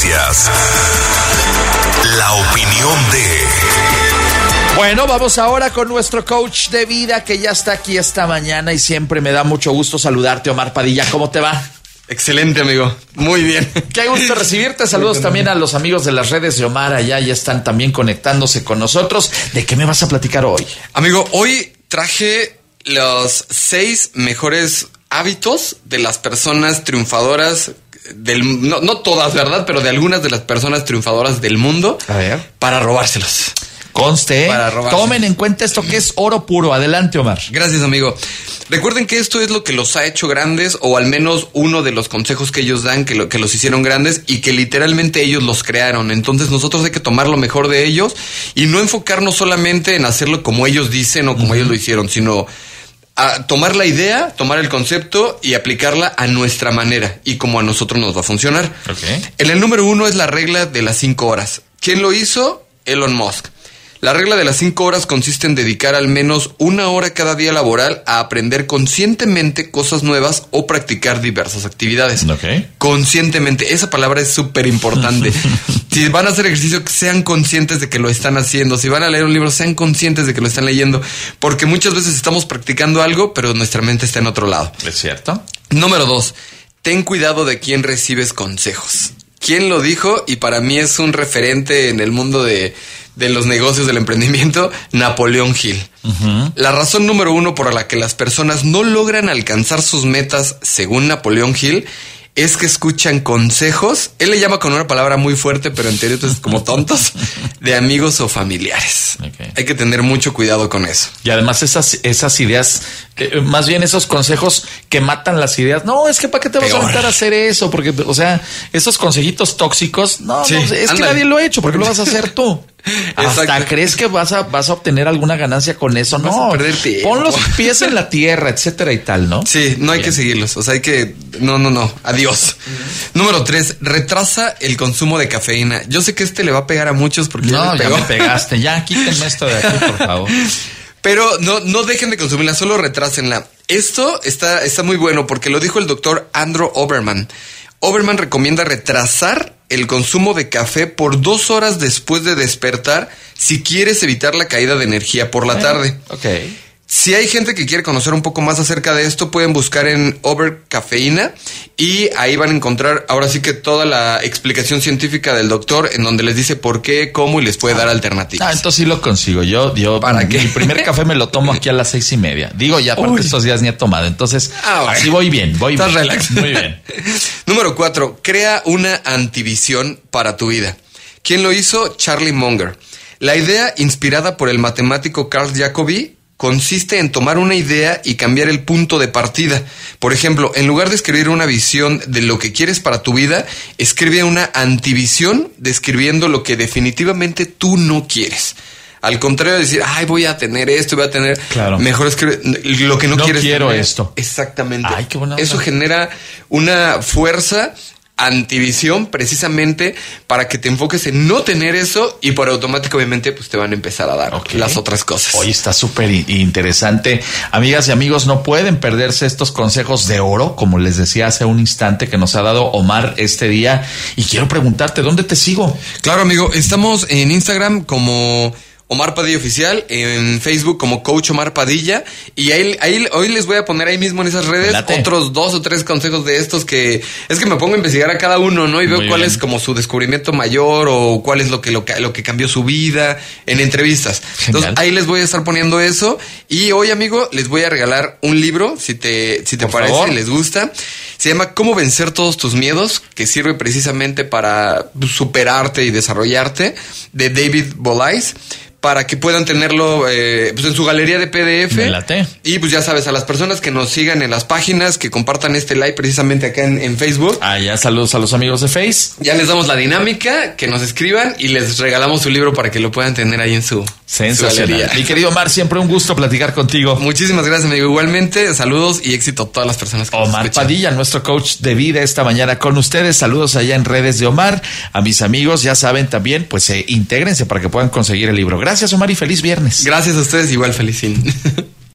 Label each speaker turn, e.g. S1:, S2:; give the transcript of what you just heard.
S1: noticias. La opinión de...
S2: Bueno, vamos ahora con nuestro coach de vida que ya está aquí esta mañana y siempre me da mucho gusto saludarte, Omar Padilla. ¿Cómo te va?
S3: Excelente, amigo. Muy bien.
S2: Qué gusto recibirte. Saludos también a los amigos de las redes de Omar. Allá ya están también conectándose con nosotros. ¿De qué me vas a platicar hoy?
S3: Amigo, hoy traje los 6 mejores hábitos de las personas triunfadoras no todas, ¿verdad? Pero de algunas de las personas triunfadoras del mundo.
S2: A ver.
S3: Para robárselos.
S2: Conste, tomen en cuenta esto que es oro puro. Adelante, Omar.
S3: Gracias, amigo. Recuerden que esto es lo que los ha hecho grandes, o al menos uno de los consejos que ellos dan que los hicieron grandes y que literalmente ellos los crearon. Entonces nosotros hay que tomar lo mejor de ellos y no enfocarnos solamente en hacerlo como ellos dicen o como ellos lo hicieron, sino a tomar la idea, tomar el concepto y aplicarla a nuestra manera y como a nosotros nos va a funcionar.
S2: Okay.
S3: En el número 1 es la regla de las 5 horas. ¿Quién lo hizo? Elon Musk. La regla de las 5 horas consiste en dedicar al menos 1 hora cada día laboral a aprender conscientemente cosas nuevas o practicar diversas actividades.
S2: Okay.
S3: Conscientemente, esa palabra es súper importante. Si van a hacer ejercicio, sean conscientes de que lo están haciendo. Si van a leer un libro, sean conscientes de que lo están leyendo. Porque muchas veces estamos practicando algo, pero nuestra mente está en otro lado.
S2: ¿Es cierto?
S3: Número 2, ten cuidado de quién recibes consejos. ¿Quién lo dijo? Y para mí es un referente en el mundo de los negocios, del emprendimiento, Napoleón Hill. Uh-huh. La razón número 1 por la que las personas no logran alcanzar sus metas, según Napoleón Hill, es que escuchan consejos, él le llama con una palabra muy fuerte, pero en teoría es como tontos, de amigos o familiares. Okay. Hay que tener mucho cuidado con eso.
S2: Y además esas ideas, más bien esos consejos que matan las ideas. No, es que ¿para qué te vas a aventar a hacer eso? Porque, o sea, esos consejitos tóxicos, no, sí, no es que nadie lo ha hecho, ¿por qué lo vas a hacer tú? Hasta
S3: Exacto.
S2: crees que vas a obtener alguna ganancia con eso.
S3: Vas
S2: no,
S3: a perder tiempo.
S2: Pon los pies en la tierra, etcétera y tal, ¿no?
S3: Sí, no hay que seguirlos. O sea, hay que... No. Adiós. Número 3, retrasa el consumo de cafeína. Yo sé que le va a pegar a muchos porque
S2: ya me pegaste. Ya, quítenme esto de aquí, por favor.
S3: Pero no dejen de consumirla, solo retrásenla. Esto está muy bueno porque lo dijo el doctor Andrew Oberman. Oberman recomienda retrasar el consumo de café por 2 horas después de despertar si quieres evitar la caída de energía por la tarde.
S2: Ok.
S3: Si hay gente que quiere conocer un poco más acerca de esto, pueden buscar en Cafeína y ahí van a encontrar ahora sí que toda la explicación científica del doctor en donde les dice por qué, cómo y les puede dar alternativas.
S2: Entonces sí lo consigo. Yo
S3: ¿Para qué?
S2: Mi primer café me lo tomo aquí a las 6:30. Digo, ya aparte estos días ni he tomado. Entonces, así voy bien.
S3: Estás relax.
S2: Muy bien.
S3: Número 4, crea una antivisión para tu vida. ¿Quién lo hizo? Charlie Munger. La idea, inspirada por el matemático Carl Jacobi, consiste en tomar una idea y cambiar el punto de partida. Por ejemplo, en lugar de escribir una visión de lo que quieres para tu vida, escribe una antivisión describiendo lo que definitivamente tú no quieres. Al contrario de decir, voy a tener esto, voy a tener... Claro. Mejor escribe lo que no quieres.
S2: No quiero
S3: tener.
S2: Esto.
S3: Exactamente.
S2: Ay, qué buena.
S3: Eso genera una fuerza... antivisión precisamente para que te enfoques en no tener eso y por automático obviamente pues te van a empezar a dar las otras cosas.
S2: Hoy está súper interesante. Amigas y amigos, no pueden perderse estos consejos de oro, como les decía hace un instante, que nos ha dado Omar este día. Y quiero preguntarte, ¿dónde te sigo?
S3: Claro, amigo, estamos en Instagram como Omar Padilla Oficial, en Facebook como Coach Omar Padilla, y ahí hoy les voy a poner ahí mismo en esas redes otros 2 o 3 consejos de estos que es que me pongo a investigar a cada uno, ¿no? Y veo cuál es como su descubrimiento mayor o cuál es lo que cambió su vida en entrevistas. Genial. Entonces ahí les voy a estar poniendo eso y hoy, amigo, les voy a regalar un libro, si te parece, les gusta. Se llama Cómo vencer todos tus miedos, que sirve precisamente para superarte y desarrollarte, de David Bollais, para que puedan tenerlo pues en su galería de PDF.
S2: Me late.
S3: Y pues ya sabes, a las personas que nos sigan en las páginas, que compartan este live precisamente acá en Facebook.
S2: Ya saludos a los amigos de Face.
S3: Ya les damos la dinámica, que nos escriban y les regalamos su libro para que lo puedan tener ahí en su galería.
S2: Mi querido Omar, siempre un gusto platicar contigo.
S3: Muchísimas gracias, amigo. Igualmente, saludos y éxito a todas las personas que
S2: Omar Padilla, nuestro coach de vida esta mañana con ustedes. Saludos allá en redes de Omar. A mis amigos, ya saben también, pues intégrense para que puedan conseguir el libro. Gracias, Omar, y feliz viernes.
S3: Gracias a ustedes, igual feliz fin.